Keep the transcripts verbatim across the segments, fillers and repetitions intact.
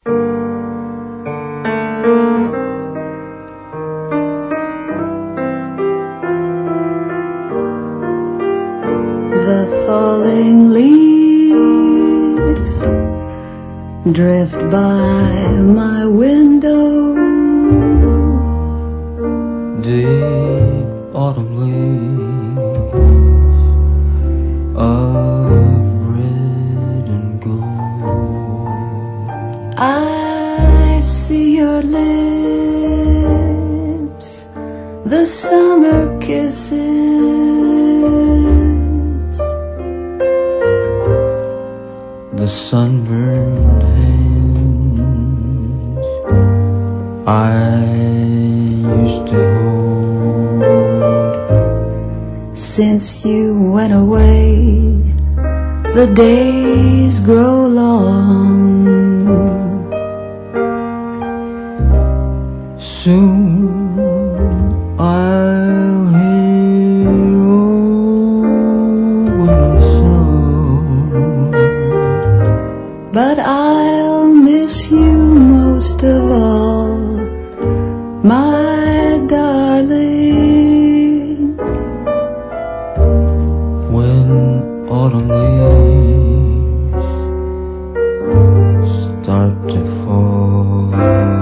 The falling leaves drift by my window. Deep autumn leaves of red and gold. I see your lips, the summer kisses, the sunburned hands I used to hold. Since you went away, the days grow long. Soon I'll hear your winter song, but I'll miss you most of all, my darling. when autumn leaves start to fall.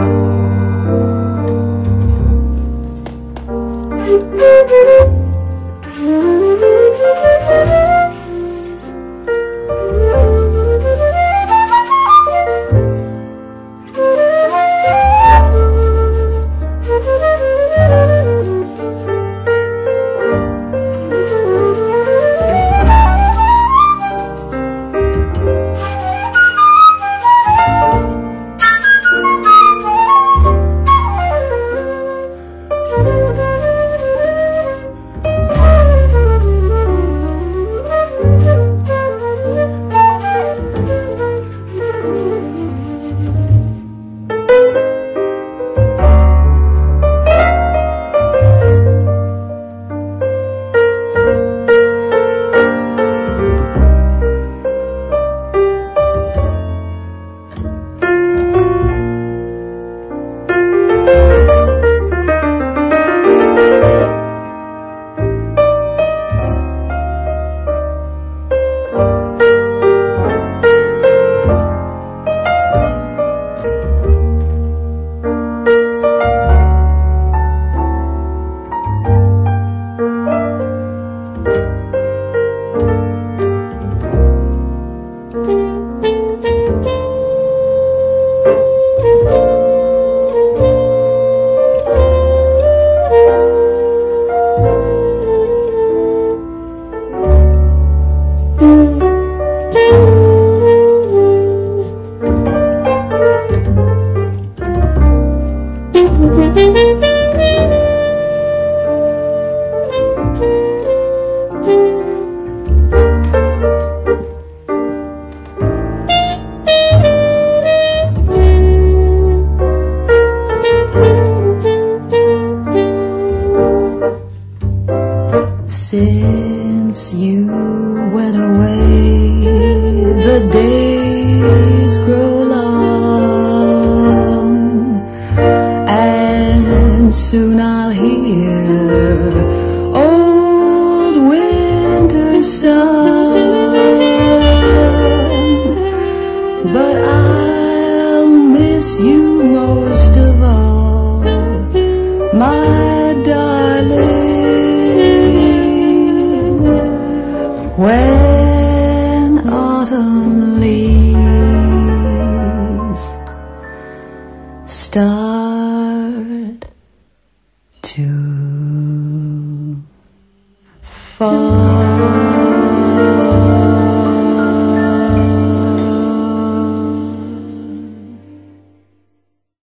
Since you went away, the days grow long, and soon I'll hear old winter's song, but I'll miss you most of all, my darling. When autumn leaves start to fall.